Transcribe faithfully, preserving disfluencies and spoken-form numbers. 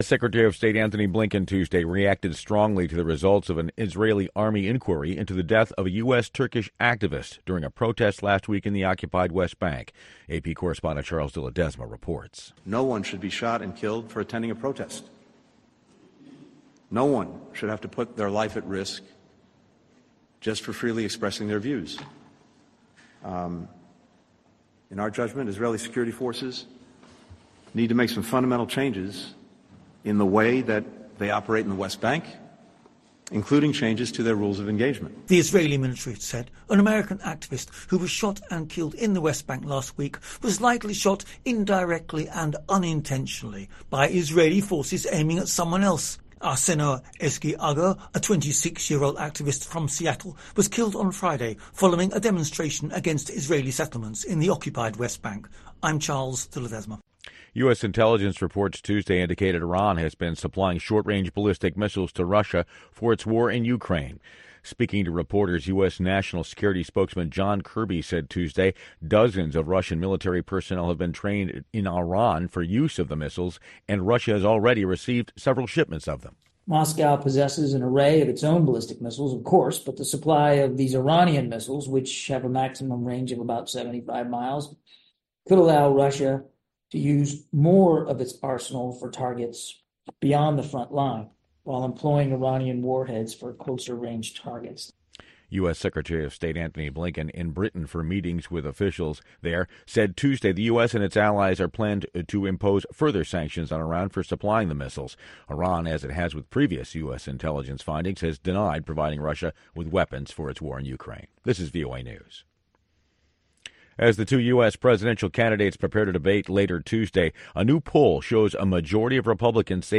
Secretary of State Antony Blinken Tuesday reacted strongly to the results of an Israeli army inquiry into the death of a U S Turkish activist during a protest last week in the occupied West Bank. A P correspondent Charles de Ledesma reports. No one should be shot and killed for attending a protest. No one should have to put their life at risk just for freely expressing their views. Um, in our judgment, Israeli security forces need to make some fundamental changes in the way that they operate in the West Bank, including changes to their rules of engagement. The Israeli military said an American activist who was shot and killed in the West Bank last week was likely shot indirectly and unintentionally by Israeli forces aiming at someone else. Arsena Eski Aga, a twenty-six-year-old activist from Seattle, was killed on Friday following a demonstration against Israeli settlements in the occupied West Bank. I'm Charles de Ledesma. U S intelligence reports Tuesday indicated Iran has been supplying short-range ballistic missiles to Russia for its war in Ukraine. Speaking to reporters, U S National Security spokesman John Kirby said Tuesday dozens of Russian military personnel have been trained in Iran for use of the missiles, and Russia has already received several shipments of them. Moscow possesses an array of its own ballistic missiles, of course, but the supply of these Iranian missiles, which have a maximum range of about seventy-five miles, could allow Russia to use more of its arsenal for targets beyond the front line, while employing Iranian warheads for closer-range targets. U S Secretary of State Antony Blinken in Britain for meetings with officials there said Tuesday the U S and its allies are planned to impose further sanctions on Iran for supplying the missiles. Iran, as it has with previous U S intelligence findings, has denied providing Russia with weapons for its war in Ukraine. This is V O A News. As the two U S presidential candidates prepare to debate later Tuesday, a new poll shows a majority of Republicans say